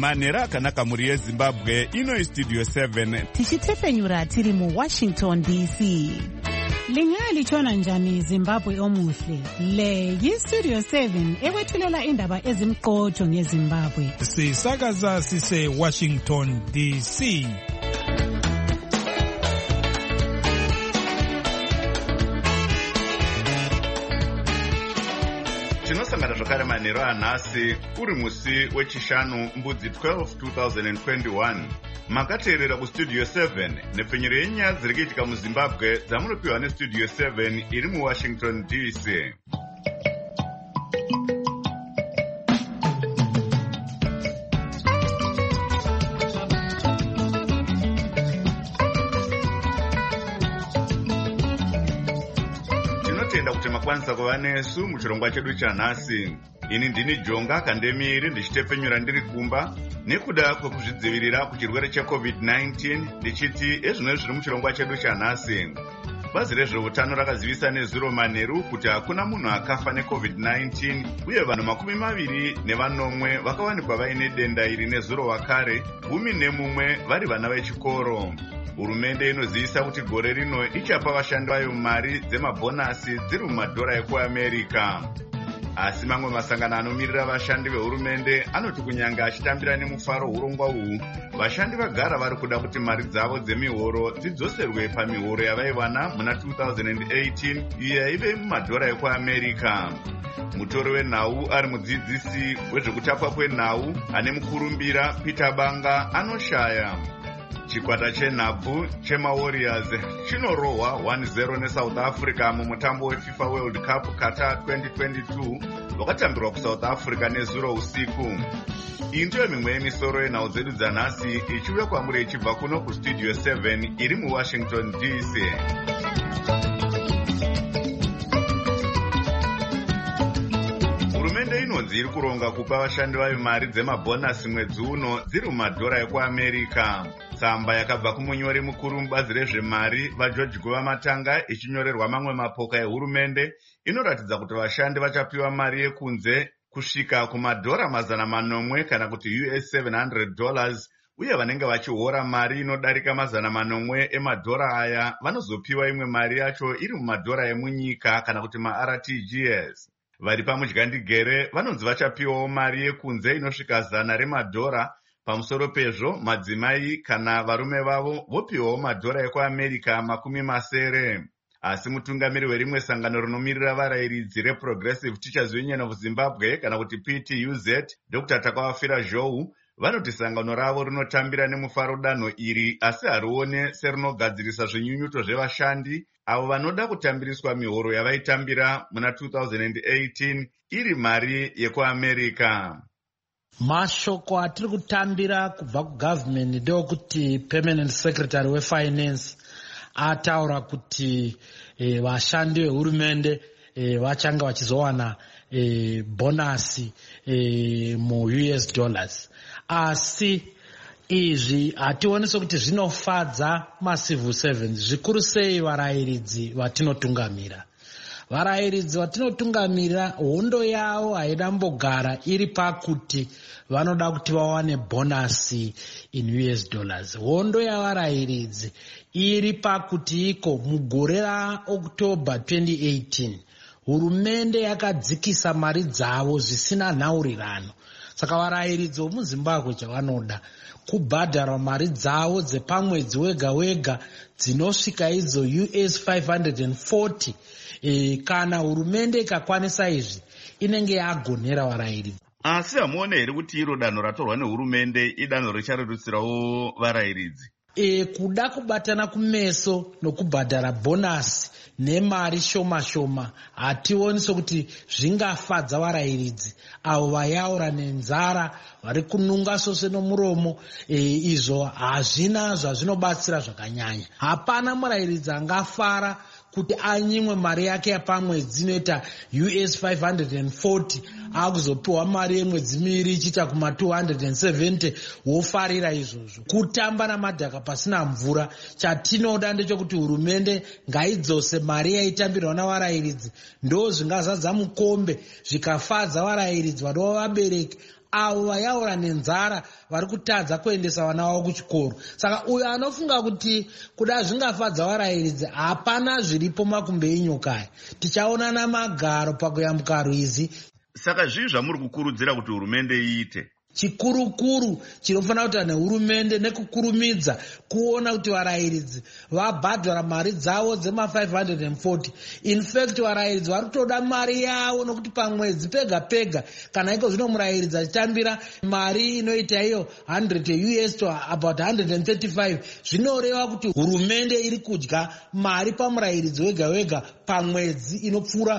manhero akanaka mhuri yezimbabwe. Ino Studio 7 tichitefenyura tiri muWashington DC. Lingalitshona njani Zimbabwe omuhle? Le yiStudio 7 ekwethulela indaba ezimqotho ngeZimbabwe. Sisakaza sise Washington DC. tinosangana zvakare manhero anhasi uri musi wechishanu mbudzi 12 2021. makateerera kustudio 7 nepfenyero yenyaya dziri kuitika muzimbabwe dzamunopiwa nestudio 7 iri muwashington DC. tinotenda kuti makwanisa kuva nesu muchirongwa chedu chanhasi. ini ndini Jonga Kandemiri ndichitepfenyura ndiri kumba nekuda kwekuzvidzivirira kuchirwere cheCovid-19 ndichiti ezvino zviri muchirongwa chedu chanhasi. Bazi rezveutano rakazivisa nezuro manheru kuti hakuna munhu akafa neCovid-19 uye vanhu 21 vakawanikwa vaine denda iri nezuro wakare, 11 vari vana vechikoro. Hurumende inozivisa kuti gore rino ichapa vashandi vayo mari dzemabhonasi dziri mumadhora ekuAmerica. Asi mamwe masangano anomirira vashandi vehurumende anoti kunyanga achitambira nemufaro urongwa uhu, vashandi vagara vari kuda kuti mari dzavo dzemihoro dzidzoserwe pamihoro yavaiwana muna 2018 iyo yaive mumadhora ekuAmerica. Mutori wenhau ari mudzidzisi wezvekutapwa kwenhau ane mukurumbira Peter Banga anoshaya. Chikwata chenhabvu chemaWarriors chinorohwa 1-0 neSouth Africa mumutambo weFIFA World Cup Qatar 2022 wakatambirwa kuSouth Africa nezuro usiku. Iyi ndiyo mimwe yemisoro yenhau dzedu dzanhasi ichiuya kwamuri ichibva kuno kustudio 7 iri muWashington DC. Hurumende inonzi iri kuronga kupa vashandi vayo mari dzemabhonasi mwedzi uno dziri mumadhora ekuAmerica. Tsamba yakabva kumunyori mukuru mubazi rezvemari vaGeorge Govamatanga ichinyorerwa mamwe mapoka ehurumende inoratidza kuti vashandi vachapiwa mari yekunze kusvika kumadhora 800 kana kuti $700 uye vanenge vachihora mari inodarika 800 emadhora aya vanozopiwa imwe mari yacho iri mumadhora emunyika kana kuti maRTGS. Vari pamudyandigere vanonzi vachapiwawo mari yekunze inosvika $100. Pamusoro pezvo madzimai kana varume vavo vopiwawo madhora ekuAmerica 70. Asi mutungamiri werimwe sangano rinomirira varayiridzi reProgressive Teachers Union of Zimbabwe kana kuti PTUZ, Dr. Takawafira Zhou, vanoti sangano ravo rinotambira nemufaro danho iri asi harione serinogadzirisa zvinyunyuto zvevashandi avo vanoda kutambiriswa mihoro yavaitambira muna 2018 iri mari yekuAmerica. Mashoko atiri kutambira kubva kugovernment ndeokuti permanent secretary wefinance ataura kuti vashandi vehurumende vachanga vachizowana bonasi mu$US. Asi izvi hationi sokuti zvinofadza macivil servants, zvikuru sei varayiridzi vatinotungamira. Varayiridzi vatinotungamira hondo yavo haidambogara iri pakuti vanoda kuti vawane bonasi in $. Hondo yavarayiridzi iri pakuti iko mugore raOctober 2018 hurumende yakadzikisa mari dzavo zvisina nhaurirano. Saka varayiridzi vomuZimbabwe chavanoda kubhadhara mari dzavo dzepamwedzi wega wega dzinosvika idzo $540. Kana hurumende ikakwanisa izvi inenge yagonera varayiridzi. Asi hamuone here kuti iro danho ratorwa nehurumende idanho richarerutsirawo varayiridzi? Kuda kubatana kumeso nokubhadhara bonasi nemari shoma shoma hationi sokuti zvingafadza varayiridzi avo vayaura nenzara vari kununga sose nomuromo. Izvo hazvina zvazvinobatsira zvakanyanya. Hapana murayiridzi angafara kuti anyimwe mari yake yapamwedzi inoita $540 akuzopiwa mari yemwedzi miviri ichiita kuma $270 wofarira izvozvo. Kutamba namadhaka pasina mvura. Chatinoda ndechekuti hurumende ngaidzose mari yaitambirwa navarayiridzi, ndo zvingazadza mukombe zvikafadza varayiridzi vanova vabereki avo vayaura nenzara vari kutadza kuendesa vana vavo kuchikoro. Saka uyo anofunga kuti kuda zvingafadza varayiridzi, hapana zviripo makumbe enyokaya. Tichaonana magaro pakuyambuka rwizi. Saka zvii zvamuri kukurudzira kuti hurumende iite? Chikurukuru chinofanira kuita nehurumende nekukurumidza kuona kuti varayiridzi vabhadhara mari dzavo dzema540. In fact varayiridzi vari kutoda mari yavo, nokuti pamwedzi pega pega kana iko zvino murayiridzi achitambira mari inoita iyo $100 to about 135, zvinoreva kuti hurumende iri kudya mari pamurayiridzi wega wega pamwedzi inopfuura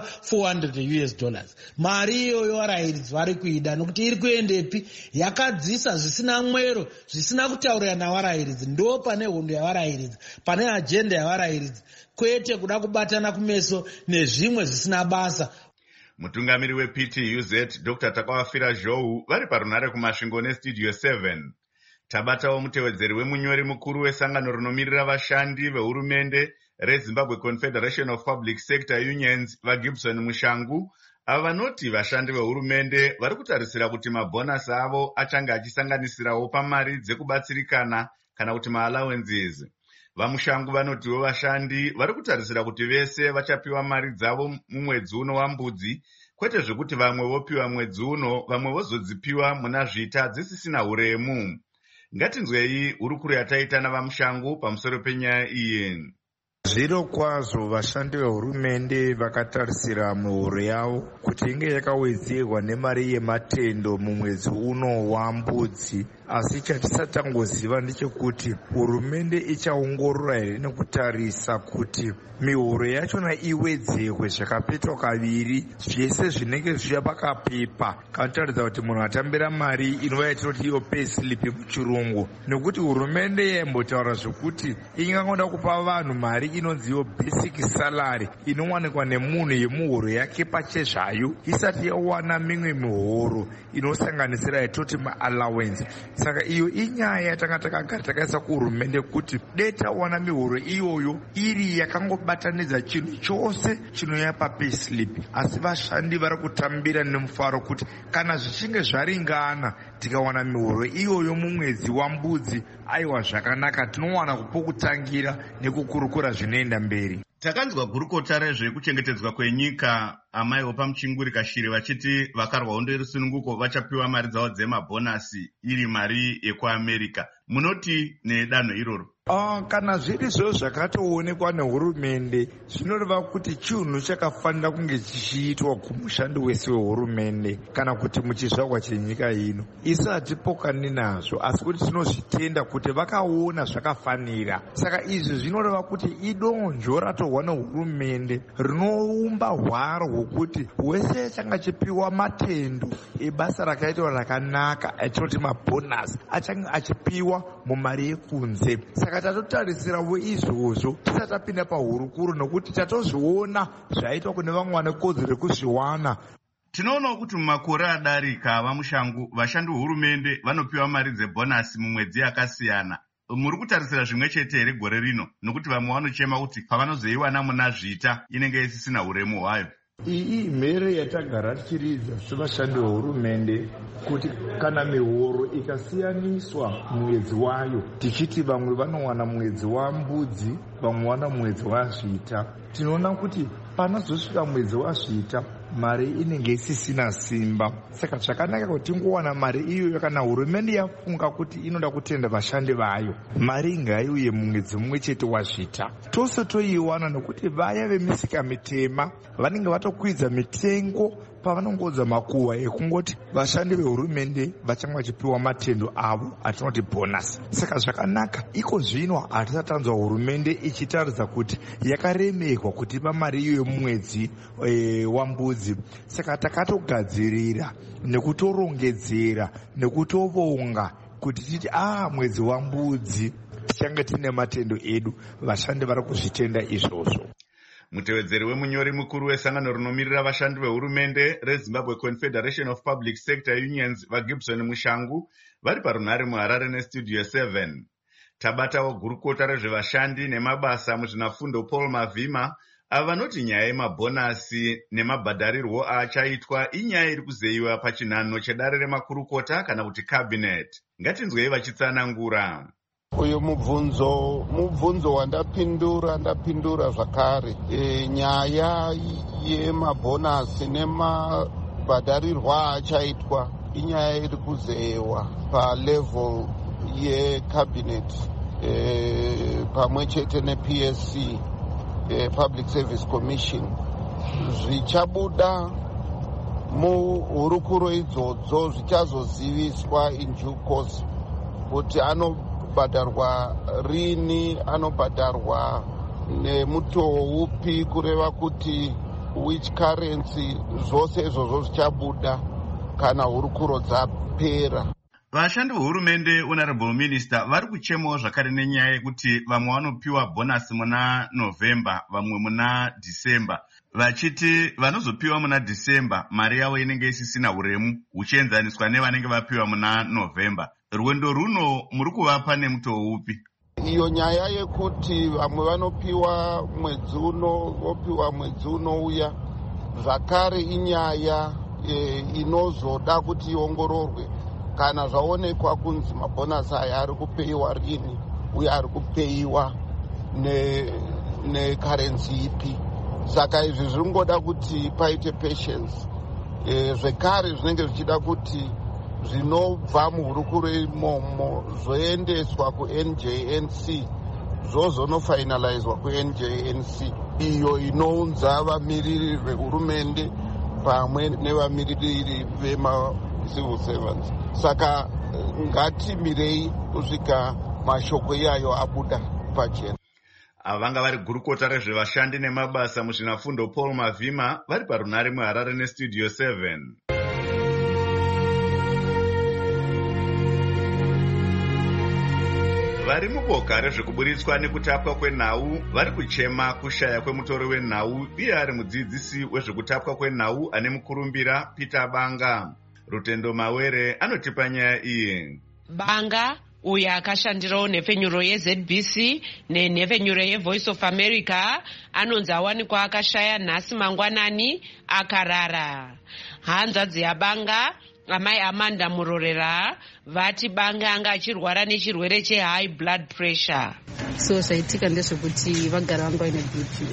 $400. Mari iyoyo varayiridzi vari kuida, nokuti iri kuendepi? Yakadzisa zvisina mwero, zvisina kutaurira navarayiridzi. Ndo pane hondo yavarayiridzi, pane ajenda yavarayiridzi, kwete kuda kubatana kumeso nezvimwe zvisina basa. Mutungamiri wePTUZ Dr. Takawafira Zhou vari parunhare kumasvingo neStudio 7. Tabatawo mutevedzeri wemunyori mukuru wesangano rinomirira vashandi vehurumende reZimbabwe Confederation of Public Sector Unions vaGibson Mushangu, ava vanoti vashandi vehurumende vari kutarisira kuti mabhonasi avo achange achisanganisirawo pamari dzekubatsirikana kana kuti maallowances. VaMushangu vanotiwo vashandi vari kutarisira kuti vese vachapiwa mari dzavo mumwedzi uno wambudzi, kwete zvekuti vamwe vopiwa mwedzi uno vamwe vozodzipiwa muna zvita dzisisina huremu. Ngatinzwei hurukuru yataita navaMushangu pamusoro penyaya iyi. Zviro kwazvo vashandi vehurumende vakatarisira mihoro yavo kuti inge yakawedzerwa nemari yematendo mumwedzi uno wambudzi. Asi chatisatangoziva ndechekuti hurumende ichaongorora here nekutarisa kuti mihoro yachona iwedzerwe zvakapetwa kaviri, zvese zvinenge zviya pakapepa, kanotaridza kuti munhu atambira mari inova yatinoti iyo payslip muchirungu. Nekuti hurumende yaimbotaura zvokuti ingangoda kupa vanhu mari inonziyo basic salary inowanikwa nemunhu yemuhoro yake pachezvayo, isati yawana mimwe mihoro inosanganisira yatoti maallowance. Saka iyo inyaya yatanga takagara takaisa kuhurumende kuti dei tawana mihoro iyoyo iri yakangobatanidza chinhu chose chinoya papayslip. Asi vashandi vari kutambira nemufaro kuti kana zvichinge zvaringana tikawana mihoro iyoyo mumwedzi wambudzi, aiwa zvakanaka, tinowana kupokutangira nekukurukura zvinoenda mberi. Takanzwa gurukota rezvekuchengetedzwa kwenyika amaiwo pamuchinguri Kashiri vachiti vakarwa hondo yerusununguko vachapiwa mari dzavo dzemabhonasi iri mari yekuAmerica. Munoti nedanho iroro? Kana zviri zvo zvakatoonekwa nehurumende, zvinoreva kuti chinhu chakafanira kunge chichiitwa kumushandi wese wehurumende kana kuti muchizvarwa chenyika ino. Isu hatipokani nazvo, asi kuti tinozvitenda kuti vakaona zvakafanira. Saka izvi zvinoreva kuti idonzvo ratorwa nehurumende rinoumba hwaro hwokuti wese changa chipiwa matendo ebasa rakaitwa rakanaka, atinoti mabhonasi, achange achipiwa mumari yekunze. Saka tatotarisirawo izvozvo tisatapinda pahurukuru, nokuti tatozviona zvaitwa kune vamwe vane kodzero rekuzviwana. Tinoonawo kuti mumakore adarika vaMushangu vashandi vehurumende vanopiwa mari dzebhonasi mumwedzi yakasiyana. Muri kutarisira zvimwe chete here gore rino, nokuti vamwe vanochema kuti pavanozoiwana muna zvita inenge isisina huremu hwayo? Iyi mhere yatagara tichiridza sevashandi vehurumende kuti kana mihoro ikasiyaniswa mwedzi wayo, tichiti vamwe vanowana mwedzi wambudzi vamwe wana mwedzi wazvita, tinoona kuti panozosvika mwedzi wazvita mari inenge isisina simba. Saka zvakanaka kuti tingowana mari iyoyo kana hurumende yafunga kuti inoda kutenda vashandi vayo, mari ngaiuye mumwedzi mumwe chete wazvita. Tose toiwana nokuti vaya vemisika mitema vanenge vatokwidza mitengo pavanongodza makuhwa ekungoti vashandi vehurumende vachange vachipiwa matendo avo atinoti bhonasi. Saka zvakanaka iko zvino hatisatanzwa hurumende ichitaridza kuti yakaremerwa kutipa mari iyoyo mumwedzi wambudzi. Saka takatogadzirira nekutorongedzera nekutovonga kuti titi mwedzi wambudzi tichange tine matendo edu. Vashandi vari kuzvitenda izvozvo. Mutevedzeri wemunyori mukuru wesangano rinomirira vashandi vehurumende reZimbabwe Confederation of Public Sector Unions vaGibson Mushangu vari parunhare muHarare neStudio 7. Tabatawo gurukota rezvevashandi nemabasa muzvinafundo Paul Mavhima ava vanoti nyaya yemabhonasi nemabhadharirwo achaitwa inyaya iri kuzeyiwa pachinhano chedare remakurukota kana kuti cabinet. Ngatinzwei vachitsanangura. Uyu mubvunzo ndapindura zvakare. Nyaya yemabhonasi nemabhadharirwo achaitwa inyaya iri kuzeyiwa palevel yecabinet pamwe chete nePSC, Public Service Commission. Zvichabuda muhurukuro idzodzo zvichazoziviswa in due course kuti anobhadharwa rini, anobhadharwa nemutoo upi, kureva kuti which currency. Zvose izvozvo zvichabuda kana hurukuro dzapera. Vashandi vehurumende Honorable Minister vari kuchemawo zvakare nenyaya yekuti vamwe vanopiwa bhonasi muna November, vamwe muna December, vachiti vanozopiwa muna December mari yavo inenge isisina uremu uchienzaniswa nevanenge vapiwa muna November. Rwendo runo muri kuvapa nemutoo upi? Iyo nyaya yekuti vamwe vanopiwa mwedzi uno vopiwa mwedzi unouya zvakare inyaya inozoda kuti iongororwe kana zvaonekwa kunzi mabhonasi aya ari kupeyiwa rini uye ari kupeyiwa nekarensi ipi. Saka izvi zvingoda kuti paite patience. Zvekare zvinenge zvichida kuti zvinobva muhurukuro imomo zvoendeswa kuNJNC, zvozonofinalizwa kuNJNC, iyo inounza vamiriri vehurumende pamwe nevamiriri vema-civil servants. Saka ngatimirei kusvika mashoko iyayo abuda pachena. Avanga vari gurukota rezvevashandi nemabasa muzvinafundo Paul Mavhima vari parunare muHarare neStudio 7. Vari muboka rezvekuburitswa nekutapwa kwenhau vari kuchema kushaya kwemutoro wenhau iye ari mudzidzisi wezvekutapwa kwenhau ane mukurumbira Peter Banga. Rutendo Mawere anotipa nyaya iyi. Banga uyo akashandirawo nhepfenyuro yeZBC nenhepfenyuro yeVoice of America anonzi awanikwa akashaya nhasi mangwanani akarara. Hanzvadzi yaBanga, amai Amanda Murorera, vati Banga anga achirwara nechirwere chehigh blood pressure. So zvaitika ndezvekuti vagara vanga vaine BP.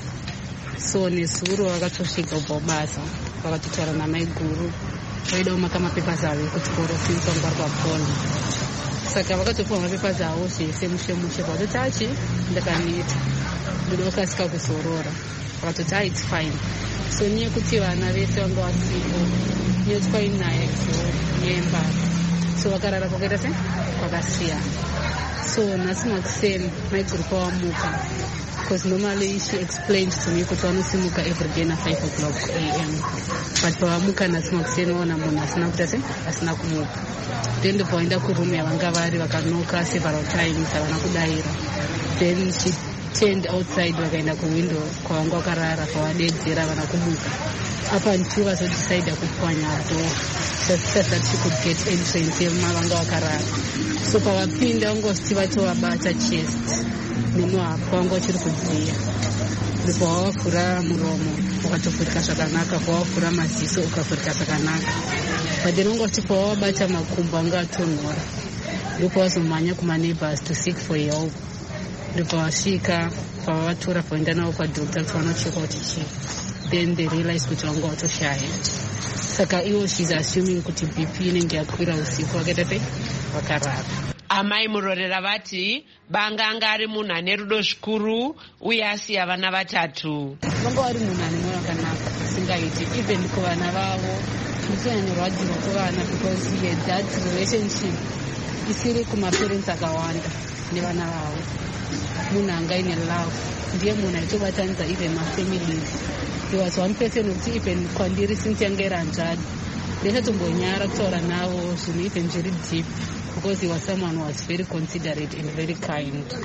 So nesuro vakatosvika kubva basa vakatotaura namai guru vaida kumaka mapepasi avo ekuchikoro kwanga vari papona. Saka vakatopiwa mapepasi avo zvese mushe vakatoti achi ndakaneta ndoda kukasika kuzorora. Vakatoti it's fine. So neyekuti vana vese vanga vasipo neyekuti naye nyemba, so vakarara kwakaita se kwakasiyana. So nhasi makuseni maiguru pawamuka, because normally she explained to me kuti vanosimuka every day na 5 o'clock a.m. but pawamuka nhasi makuseni vaona munhu asina kuita se asina kumuka. Then ndopavaenda kurumu yavanga vari vakanoka several times havana kudaira. Then she turned outside vakaenda kuwindow kwavanga vakarara pavadedzera havana kumuka. Up until vazodecide kupwanya door so that she could get entrance yemavanga vakarara. So pavapinda vangositi vatovabata chest nemuhapwa vanga vachiri kudziya. Ndipo wavavhura muromo ukatofurika zvakanaka, pawavhura maziso ukavhurika zvakanaka. But then vanga vachiti pawavabata makumbo anga atonhora ndipo vazomhanya kumaneighbors to seek for help. Ndipo vasvika pavavatora pavaenda navo kwadoctor kuti vanocheka kuti chii. Then they realize kuti vanga vatoshaya. Saka ivo she's assuming kuti BP inenge yakwira usiku vakaita sei vakarara. Amai Murorera vati Banga anga ari munhu ane rudo zvikuru uye asiya vana vatatu. Vanga vari munhu ane mwoyo wakanaka asingaiti even kuvana vavo. Ndichinyanyorwadziwa kuvana because he had that relationship isiri kumaparents akawanda nevana vavo. Munhu anga ine love, ndiye munhu aitobatanidza even mafamilies. He was one person who'd even kwandiri since yanga iranjadi. Ndakatombonyara kutaura navo zvinhu even zviri deep because he was someone who was very considerate and very kind.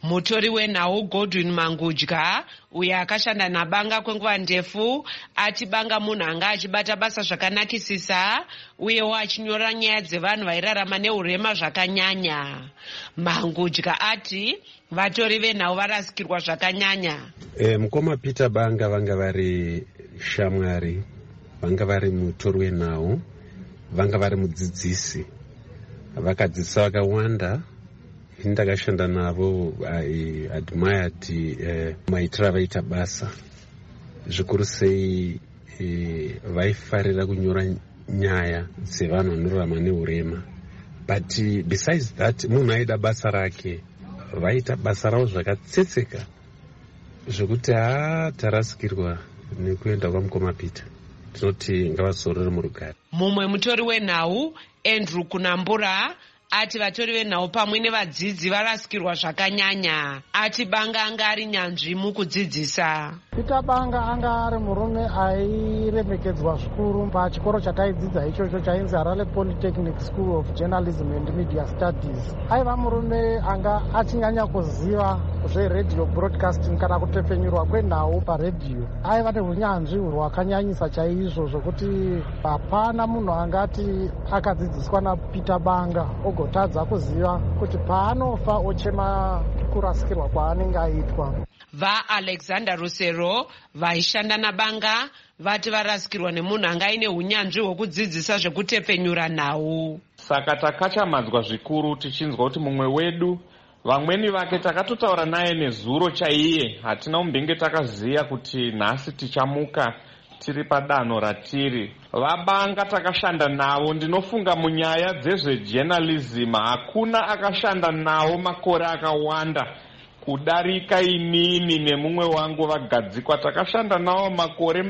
Mutori wenhau Godwin Mangudya, uyo akashanda nabanga kwenguva ndefu, ati banga munhu anga achibata basa zvakanakisisa uyewo achinyora nyaya dzevanhu vairarama neurema zvakanyanya. Mangudya ati vatori venhau varasikirwa zvakanyanya. Mukoma Peter Banga vanga vari shamwari, vanga vari mutori wenhau, vanga vari mudzidzisi, vakadzidzisa vakawanda. Ndakashanda navo, I admired maitiro avaita basa. Zvikuru sei vaifarira kunyora nyaya dzevanhu vanorarama neurema. But besides that, munhu aida basa rake, vaita basa ravo zvakatsetseka zvokuti tarasikirwa nekuenda kwamukoma Peter. Tinoti ngavazorore murugare. Mumwe mutori wenhau Andrew Kunambura ati vatori venhau pamwe nevadzidzi varasikirwa zvakanyanya. Ati Banga anga ari nyanzvi mukudzidzisa. Peter Banga anga ari murume airemekedzwa zvikuru pachikoro chataidzidza ichocho chainzi Harare Polytechnic School of Journalism and Media Studies. Aiva murume anga achinyanya kuziva zveredio broadcasting kana kutepfenyurwa kwenhau paredhiyo. Aiva neunyanzvi hwakanyanyisa chaizvo zvokuti hapana munhu angati akadzidziswa naPeter Banga ogotadza kuziva kuti paanofa ochema kurasikirwa kwaanenge aitwa. VaAlexander Rusero vaishanda nabanga vati varasikirwa nemunhu anga aine unyanzvi hwekudzidzisa zvekutepfenyura nhau. Saka takachamadzwa zvikuru tichinzwa kuti mumwe wedu vamweni vake takatotaura naye nezuro chaiye, hatina umbenge takaziya kuti nhasi tichamuka tiri padanho ratiri. Vabanga takashanda navo, ndinofunga munyaya dzezvejournalism hakuna akashanda navo makore akawanda kudarika inini nemumwe wangu vagadzikwa. Takashanda navo makore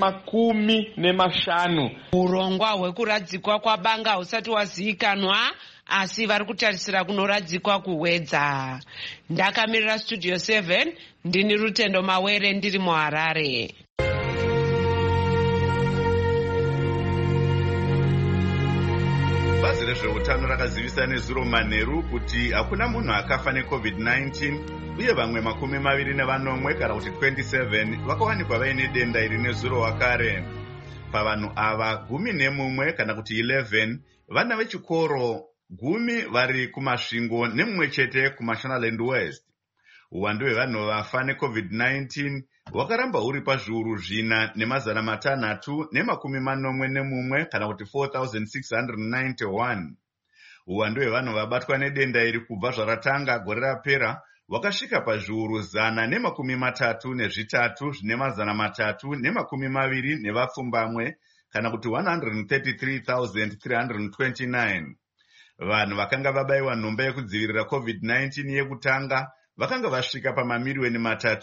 15. Urongwa hwekuradzikwa kwaBanga husati wazivikanwa, asi vari kutarisira kunoradzikwa kuhwedza. Ndakamirira Studio 7, ndini Rutendo Mawere ndiri muHarare. Bazi rezveutano rakazivisa nezuro manheru kuti hakuna munhu akafa neCovid-19 uye vamwe 24 kana kuti 27 vakawanikwa vaine denda iri nezuro wakare. Pavanhu ava 11 kana kuti 11 vana vechikoro 10 vari kumasvingo nemumwe chete kuMashonaland West. Uwandu hwevanhu vafa neCovid-19 hwakaramba huri pazviuru 4,681 kana kuti 4,691. Uwandu hwevanhu vabatwa nedenda iri kubva zvaratanga gore rapera hwakasvika pazviuru 133 zvine 320 nevapfumbamwe kana kuti 133,329. Vanhu vakanga vabayiwa nhomba yekudzivirira COVID-19 yekutanga vakanga vasvika pamamiliyoni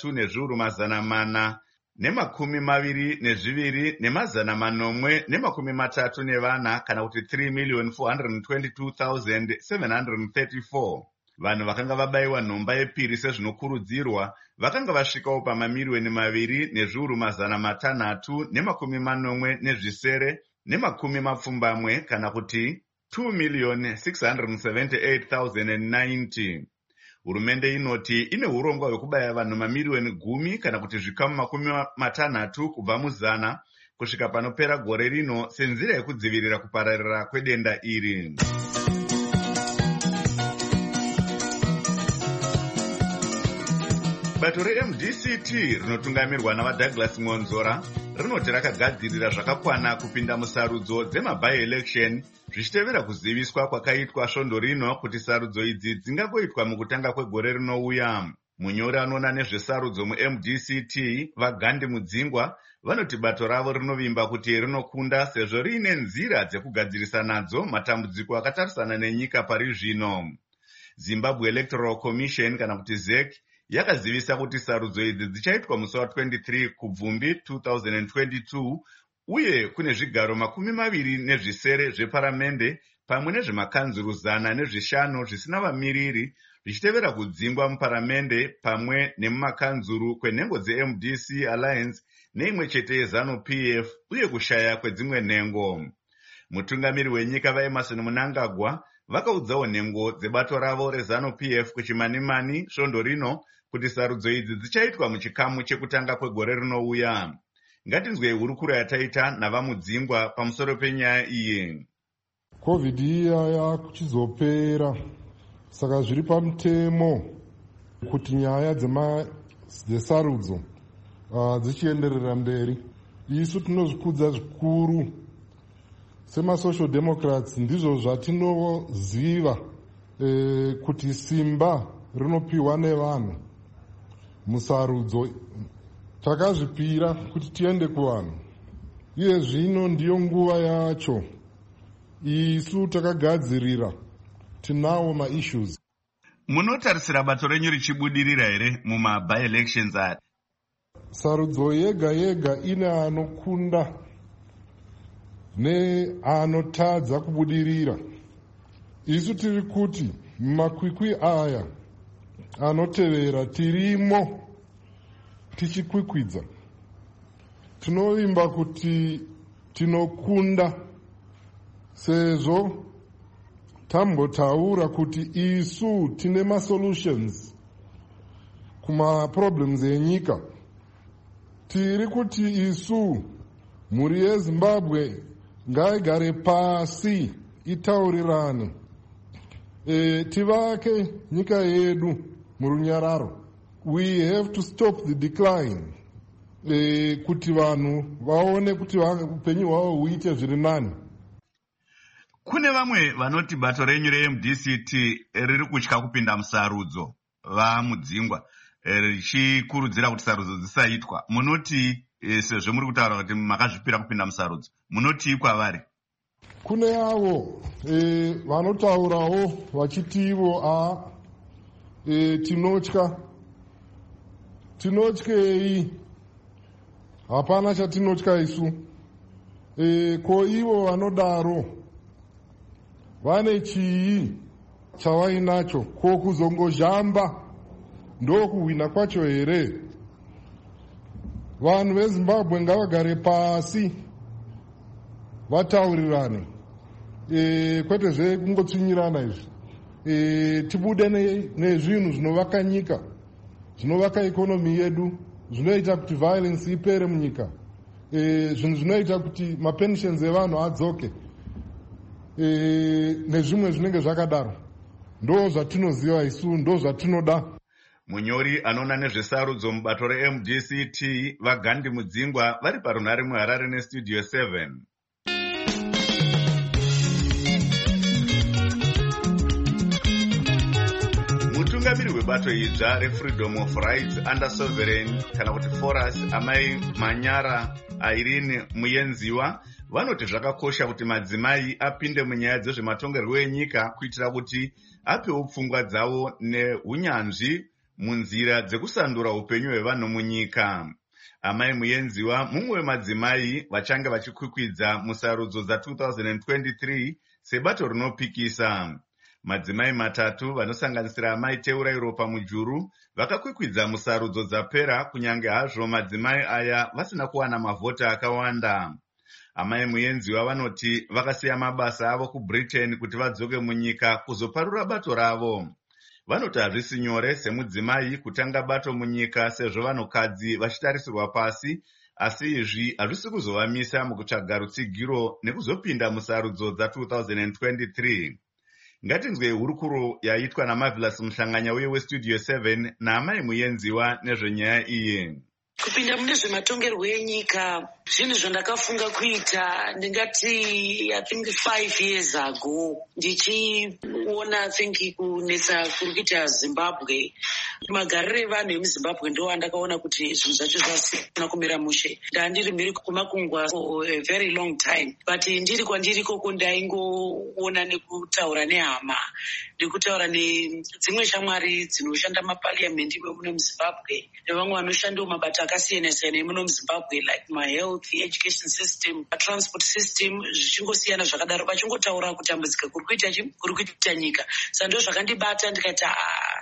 3,422,834 kana kuti 3,422,734. Vanhu vakanga vabayiwa nhomba yepiri sezvinokurudzirwa vakanga vasvikawo pamamiliyoni 2,680,000 kana kuti 2,678,090. Hurumende inoti ine urongwa hwekubaya vanhu mamiliyoni 10 kana kuti zvikamu 60 kubva mu100 kusvika panopera gore rino senzira yekudzivirira kupararira kwedenda iri. Bato reMDCT rinotungamirwa navaDouglas Ngonzora rinoti rakagadzirira zvakakwana kupinda musarudzo dzema-by-election zvichitevera kuziviswa kwakaitwa svondo rino kuti sarudzo idzi dzingagoitwa mukutanga kwegore rinouya. Munyori anoona nezvesarudzo muMDCT vaGandhi Mudzingwa vanoti bato ravo rinovimba kuti rinokunda sezvo riine nzira dzekugadzirisa nadzo matambudziko akatarisana nenyika pari zvino. Zimbabwe Electoral Commission kana kuti ZEC yakazivisa kuti sarudzo idzi dzichaitwa musi wa23 kubvumbi 2022 uye kune zvigaro 20 zveparamende pamwe nezvemakanzuru 105 zvisina vamiriri zvichitevera kudzingwa muparamende pamwe nemumakanzuru kwenhengo dzeMDC Alliance neimwe chete yeZANU-PF uye kushaya kwedzimwe nhengo. Mutungamiri wenyika vaEmerson Mnangagwa vakaudzawo nhengo dzebato ravo reZANU-PF kuchimanimani svondo rino kuti sarudzo idzi dzichaitwa muchikamu chekutanga kwegore rinouya. Ngatinzwei hurukuro yataita navamudzingwa pamusoro penyaya iyi. COVID iya yakuchizopera, saka zviri pamutemo kuti nyaya dzesarudzo dzichienderera mberi. Isu tinozvikudza zvikuru semasocial democrats, ndizvo zvatinoziva kuti simba rinopiwa nevanhu musarudzo. Takazvipira kuti tiende kuvanhu, iye zvino ndiyo nguva yacho. Isu takagadzirira, tinawo maissues. Munotarisira bato renyu richibudirira here muma-by-elections aya? Sarudzo yega yega ine anokunda neanotadza kubudirira. Isu tiri kuti mumakwikwi aya anotevera tirimo tichikwikwidza. Tinovimba kuti tinokunda sezvo tambotaura kuti isu tine masolutions kumaproblems enyika. Tiri kuti isu mhuri yeZimbabwe ngaigare pasi itaurirane, tivake nyika yedu murunyararo. We have to stop the decline, kuti vanhu vaone kuti upenyu hwavo huite zviri nani. Kune vamwe vanoti bato renyu reMDCT riri kutya kupinda musarudzo, vamudzingwa, richikurudzira kuti sarudzo dzisaitwa. Munoti sezvo muri kutaura kuti makazvipira kupinda musarudzo, munoti kwavari? Kune avo vanotaurawo vachitivo tinotya. Tinotyei? Hapana chatinotya isu. Ko ivo vanodaro vane chii chavainacho? Ko kuzongozhamba ndokuhwina kwacho here? Vanhu veZimbabwe ngavagare pasi vataurirane, kwete zvekungotsvinyirana izvi. Tibude nezvinhu zvinovaka nyika, zvinovaka ikonomi yedu, zvinoita kuti violence ipere munyika, zvinhu zvinoita kuti mapensions evanhu adzoke, nezvimwe zvinenge zvakadaro. Ndo zvatinoziva isu, ndo zvatinoda. Munyori anoona nezvesarudzo mubato reMDCT vaGandhi Mudzingwa vari parunhare muHarare neStudio 7. Mutungamiri webato idzva reFreedom of Rights Under Sovereign kana kuti Forus, Amai Manyara Irene Muyenziwa, vanoti zvakakosha kuti madzimai apinde munyaya dzezvematongerwo enyika kuitira kuti apewo pfungwa dzavo neunyanzvi munzira dzekusandura upenyu hwevanhu munyika. Amai Muyenziwa mumwe wemadzimai vachange vachikwikwidza musarudzo dza2023 sebato rinopikisa. Madzimai matatu vanosanganisira Amai Teurai Ropa Mujuru vakakwikwidza musarudzo dzapera, kunyange hazvo madzimai aya vasina kuwana mavhota akawanda. Amai Muyenziwa vanoti vakasiya mabasa avo kuBritain kuti vadzoke munyika kuzoparura bato ravo. Vanoti hazvisi nyore semudzimai kutanga bato munyika sezvo vanhukadzi vachitarisirwa pasi, asi izvi hazvisi kuzovamisa mukutsvaga rutsigiro nekuzopinda musarudzo dza2023. Ngatinzwei hurukuro yaitwa naMarvelous Muhlanganya uye weStudio 7 naAmai Muyenziwa nezvenyaya iyi. Kupinda mune zvematongerwo enyika zvinhu zvandakafunga kuita ndingati I think 5 years ago, ndichiona kunetsa kuri kuita Zimbabwe. Magariro evanhu emuZimbabwe ndo andakaona kuti zvinhu zvacho zvasina kumira mushe. Ndandiri mhiri kumakungwa for a very long time, but ndiri kwandiri koko ndaingoona nekutaura nehama, nekutaura nedzimwe shamwari dzinoshanda mapariamendi muno muZimbabwe nevamwe vanoshandawo mabata akasiyana-siyana muno muZimbabwe, like mahealth, education system, transport system, zvichingosiyana zvakadaro, vachingotaura kutambudzika kuri kuita nyika. Saka ndo zvakandibata ndikati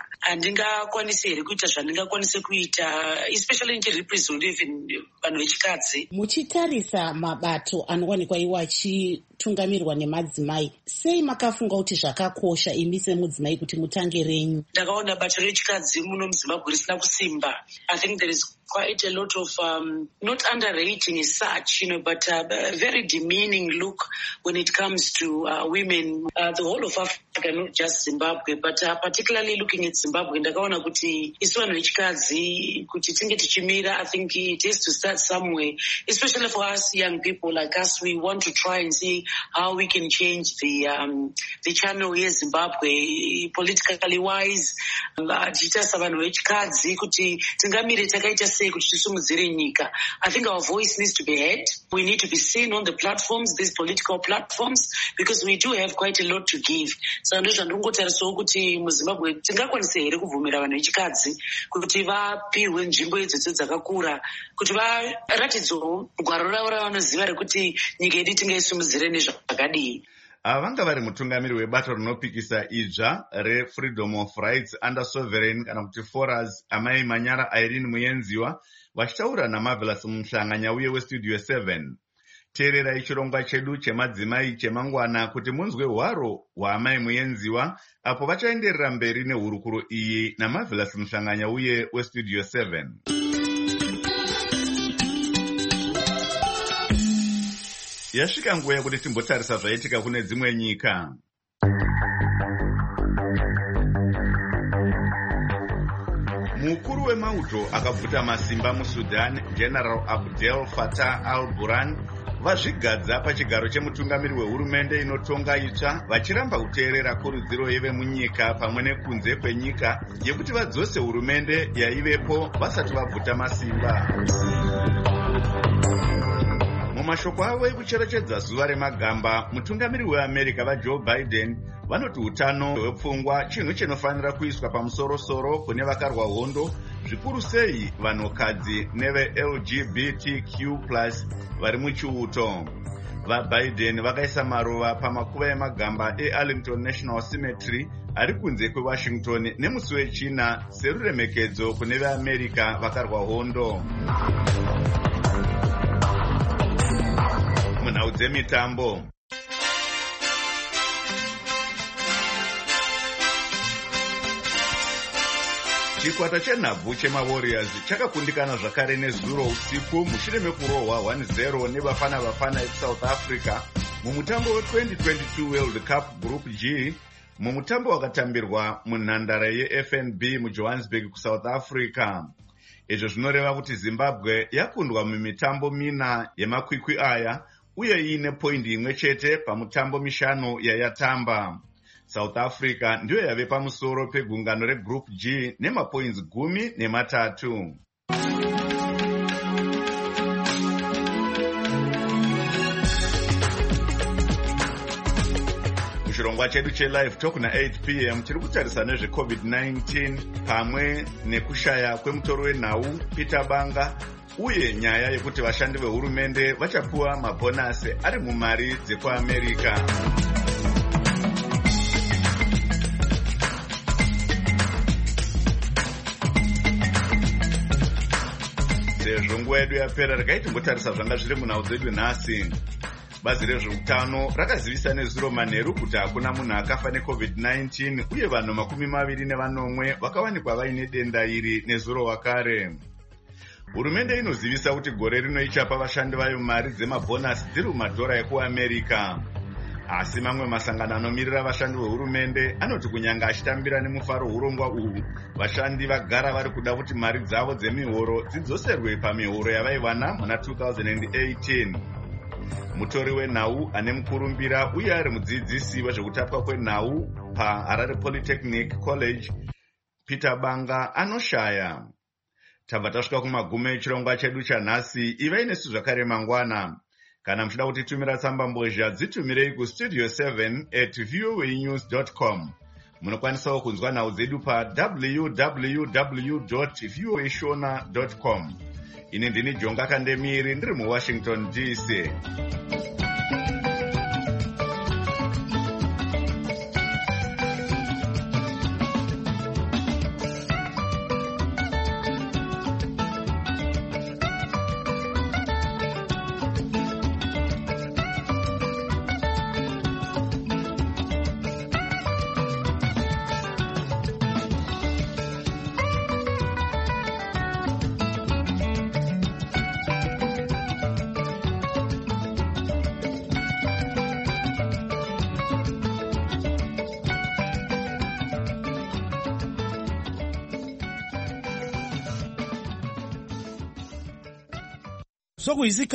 handingakwanisi here kuita zvandingakwanise kuita, especially ndichirepresent even vanhu vechikadzi. Muchitarisa mabato anowanikwa iwo achitungamirirwa nemadzimai, sei makafunga kuti zvakakosha imi semudzimai kuti mutange renyu? Ndakaona bato rechikadzi muno muZimbabwe risina kusimba. I think there is quite a lot of not underrating as such, but very demeaning look when it comes to women, the whole of Africa, not just Zimbabwe, but particularly looking at Zimbabwe. Ndakaona kuti isu vanhu vechikadzi kuti tinge tichimira, I think it has to start somewhere, especially for us young people like us. We want to try and see how we can change the channel here Zimbabwe politically wise. Tichitasa vanhu vechikadzi kuti tingamire takaita sei kuti tisimudzire nyika. I think our voice needs to be heard. We need to be seen on the platforms, these political platforms, because we do have quite a lot to give. So ndo zvandingotarisawo kuti muZimbabwe tingakwanisa here kubvumira vanhu vechikadzi kuti vapirwe nzvimbo idzodzo dzakakura, kuti varatidzewo gwaro ravo ravanoziva rekuti nyika yedu tingaisimudzire nezvakadii. Vanga vari mutungamiri webato rinopikisa idzva reFreedom of Rights Under Sovereign kana kuti FORAS, amai Manyara Irene Muyenziwa, vachitaura naMarvelous Mhlanganya uye weStudio 7. Teererai chirongwa chedu chemadzimai chemangwana kuti munzwe hwaro hwaamai Muyenziwa apo vachaenderera mberi nehurukuro iyi naMarvelous Mhlanganya uye weStudio 7. Yasvika nguva yekuti timbotarisa zvaitika kune dzimwe nyika. Mukuru wemauto akabvuta masimba muSudan, General Abdel Fattah al-Burhan, vazvigadza pachigaro chemutungamiri wehurumende inotonga itsva, vachiramba kuteerera kurudziro yevemunyika pamwe nekunze kwenyika yekuti vadzose hurumende yaivepo vasati vabvuta masimba. Mumashoko avo ekucherechedza zuva remagamba, mutungamiri weAmerica vaJoe Biden vanoti utano hwepfungwa chinhu chinofanira kuiswa pamusoro-soro kune vakarwa hondo, zvikuru sei vanhukadzi neve-LGBTQ+ vari muchiuto. VaBiden vakaisa maruva pamakuva emagamba eArlington National Cemetery ari kunze kweWashington nemusi wechina seruremekedzo kune veAmerica vakarwa hondo. Munhau dzemitambo. Chikwata chenhabvu chemaWarriors chakakundikana zvakare nezuro usiku mushure mekurohwa 1-0 nevafana veSouth Africa mumutambo we2022 World Cup Group G, mumutambo wakatambirwa munhandare yeFNB muJohannesburg kuSouth Africa. Izvo zvinoreva kuti Zimbabwe yakundwa mumitambo 4 yemakwikwi aya uye iine poindi imwe chete pamutambo 5 yayatamba. South Africa ndiyo yave pamusoro pegungano reGroup G nemapoints 13. Muchirongwa chedu cheLive Talk na8 p.m. tiri kutarisa nezveCovid-19 pamwe nekushaya kwemutori wenhau Peter Banga uye nyaya yekuti vashandi vehurumende vachapuwa mabhonasi ari mumari dzekuAmerica. Sezvo nguva yedu yapera, regai timbotarisa zvanga zviri munhau dzedu nhasi. Bazi rezveutano rakazivisa nezuro manheru kuti hakuna munhu akafa neCovid-19 uye vanhu 24 vakawanikwa vaine denda iri nezuro wakare. Hurumende inozivisa kuti gore rino ichapa vashandi vayo mari dzemabhonasi dziri mumadhora ekuAmerica. Asi mamwe masangano anomirira vashandi vehurumende anoti kunyanga achitambira nemufaro urongwa uhu, vashandi vagara vari kuda kuti mari dzavo dzemihoro dzidzoserwe pamihoro yavaiwana muna 2018. Mutori wenhau ane mukurumbira uye ari mudzidzisi wezvekutapwa kwenhau paHarare Polytechnic College, Peter Banga, anoshaya. Tabva tasvika kumagumo echirongwa chedu chanhasi. Ivai nesu zvakare mangwana. Kana muchida kutitumira tsamba mbozha, dzitumirei kustudio 7@voanews.com. Munokwanisawo kunzwa nhau dzedu www.voashona.com. Ini ndini Jonga Kandemiri ndiri muWashington DC. sokuyisikhathi